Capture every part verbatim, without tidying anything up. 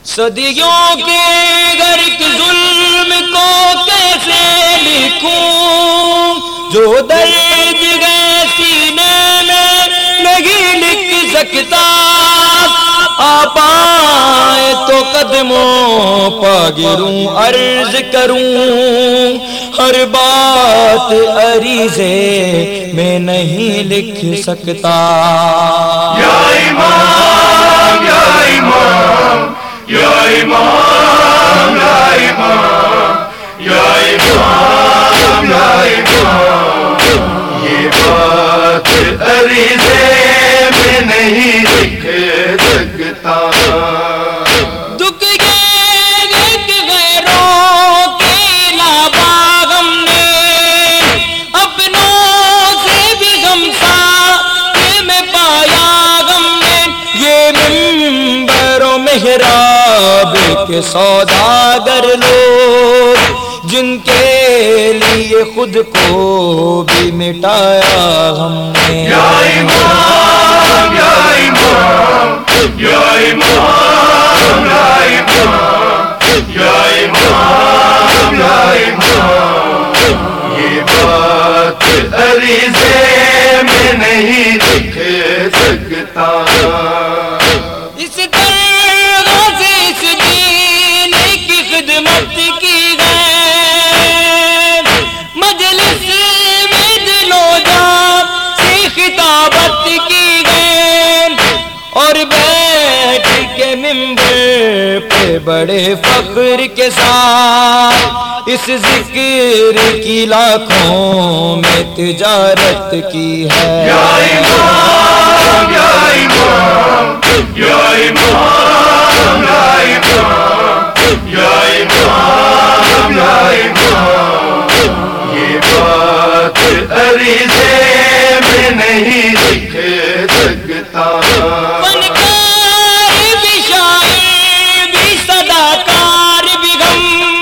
صدیوں کے غرق ظلم کو کیسے لکھوں، جو درد گئے سینے میں نہیں لکھ سکتا، آ پائے تو قدموں پا گروں عرض کروں، ہر بات عریضے میں نہیں لکھ سکتا۔ یا امام یا امام یا امام یا امام یا امام یا امام، یہ بات عریضے میں نہیں لکھ سکتا۔ دکھ گئے ایک غیروں کے علاوہ غم نے، اپنوں سے بھی غم سا یہ میں پایا غم نے، یہ منبر و محراب کے سوداگر لوگ، جن کے لیے خود کو بھی مٹایا ہم نے۔ یا امام یا امام یا امام یا امام یا امام یا امام، یہ بات عریضے میں نہیں لکھ سکتا۔ اس طرح سے اس دین کی خدمت کی گئے، مجلس میں دل و جان سے خطابت کی گئے، اور بیٹھ کے منبر پہ بڑے فخر کے ساتھ اس ذکر کی لاکھوں میں تجارت کی ہے۔ یا امام یا امام یا امام یا امام یا امام یا امام، یہ بات عریضے میں نہیں لکھ سکتا۔ فنکار بھی شاعر بھی صداکار بھی غم،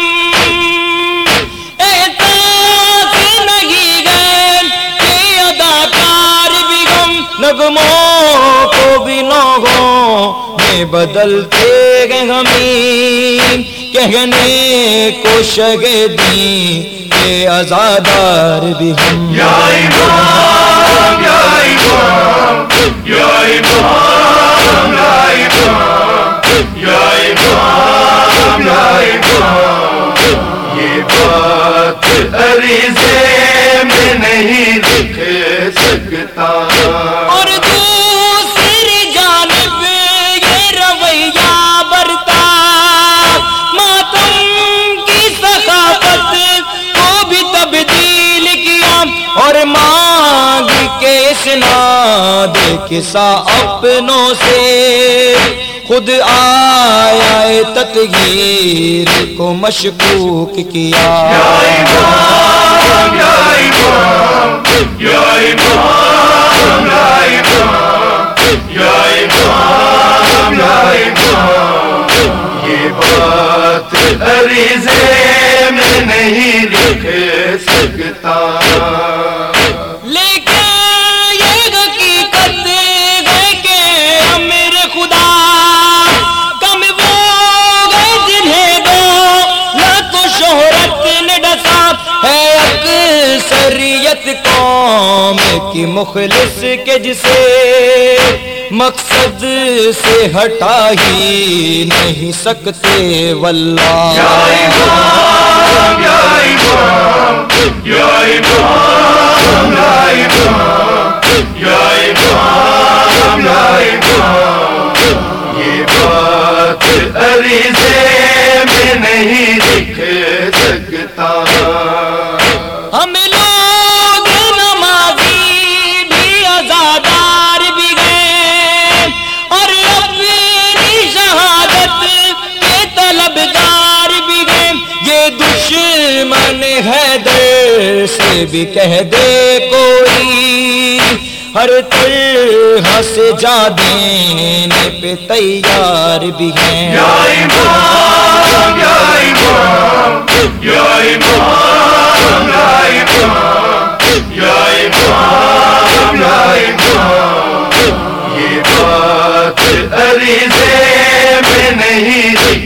احساس نہیں گئے کہ اداکار بھی غم، نغموں کو بھی نوحوں میں بدلتے گئے غمین، کہنے کو شگدیں کے عزادار بھی ہم۔ یا امام یا امام یا امام یا امام یا امام یا امام، یہ بات عریضے میں نہیں لکھ سکتا۔ اور دوسری جانب یہ رویہ برتا، ماتم کی ثقافت کو بھی تبدیل کیا، اور مانگ کے اسناد قصہ اپنوں سے خود آیا تطہیر کو مشکوک کیا۔ یا امام یا امام یا امام یا امام یا امام یا امام، یہ بات عریضے میں نہیں لکھ سکتا۔ لیکن یہ حقیقت ہے کہ امر خدا کم وہ گئے جنہیں دولت و شہرت نے ڈسا ہے، اکثریت قوم کی مخلص کے جسے مقصد سے ہٹا ہی نہیں سکتے واللہ۔ یا امام یا امام یا امام یا امام یا امام یا امام، یہ بات عریضے میں نہیں لکھ سکتا۔ ہم لوگ نمازی بھی عزادار بھی گئے، اور اپنی شہادت کے طلبگار بھی گئے، یہ دشمن حیدر سے بھی کہہ دے کوئی، ہر طرح سے جا دینے پہ تیار بھی ہیں۔ یا امام یا امام یا امام یا امام یا امام یا امام، یہ بات عریضے میں نہیں لکھ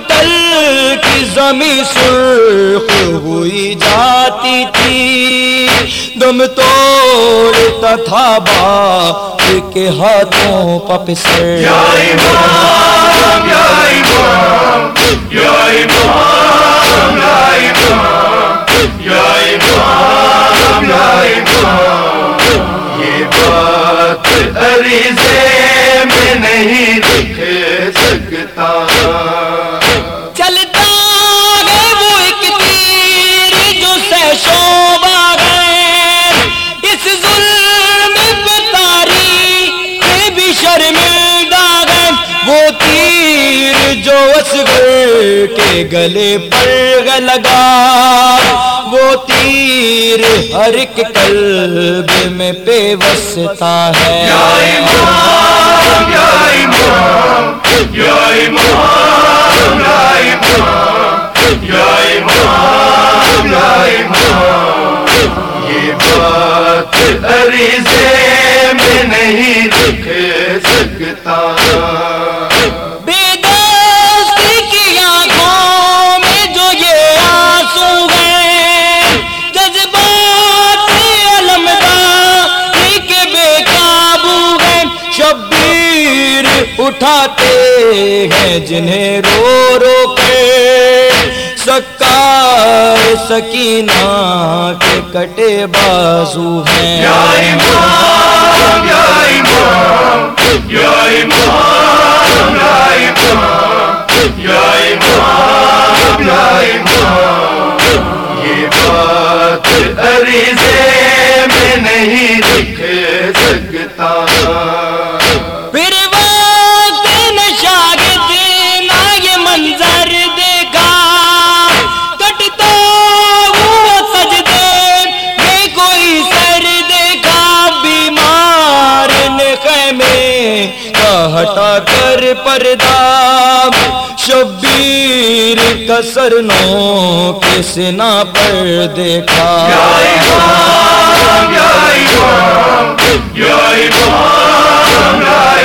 تل کی زمیں سرخ ہوئی جاتی تھی، دم توڑتا تھا باپ کے ہاتھوں پپسر۔ یا امام یا امام یا امام یا امام یا امام یا امام، یہ بات عریضے میں نہیں لکھ سکتا۔ چلتا ہے وہ ایک تیر جو سہ شعبہ ہے، اس ظلم پہ تاریخ بھی شرمندہ ہے، وہ تیر جو اصغر کے گلے پر لگا، وہ تیر ہر ایک قلب میں پیوستہ ہے۔ یا امام یا امام یا امام یا امام یا امام یا امام، یہ بات عریضے میں نہیں لکھ سکتا۔ بیدستی کی آنکھوں میں جو یہ آنسو ہیں، جذبات علمداری کے بے قابو ہیں، شبیر اٹھاتے ہیں جنہیں رو رو کے، سکار سکینہ کے کٹے بازو ہیں۔ یا امام یا امام یا امام یا امام یا امام یا امام، یہ بات عریضے میں نہیں لکھ سکتا۔ پھر وقت نہ شاگرد نہ یہ منظر دیکھا، کٹتا ہوا سجدے میں کوئی سر دیکھا، بیمار نے خیمے کا ہٹا کر پردہ، شبیر کا سر نو کے سینہ پر دیکھا۔ یا امام یا امام یا امام یا